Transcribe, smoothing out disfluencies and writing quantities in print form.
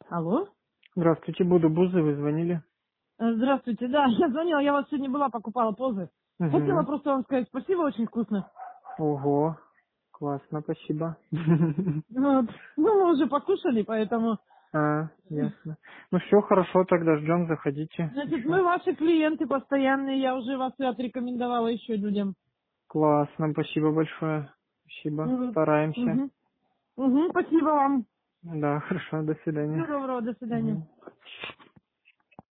Алло? Здравствуйте, буду Бузы, вы звонили? Здравствуйте, да, я звонила, я вас сегодня была, покупала позы. Хотела Угу. просто вам сказать спасибо, очень вкусно. Ого, классно, спасибо. Вот. Ну, мы уже покушали, поэтому... Ясно. Ну все, хорошо, тогда ждем, заходите Значит, еще. мы ваши клиенты постоянные, я уже вас и отрекомендовала еще людям. Классно, спасибо большое. Спасибо, Угу. стараемся. Угу. Угу, спасибо вам. Да, хорошо, до Всего свидания. доброго, до свидания. Мгм.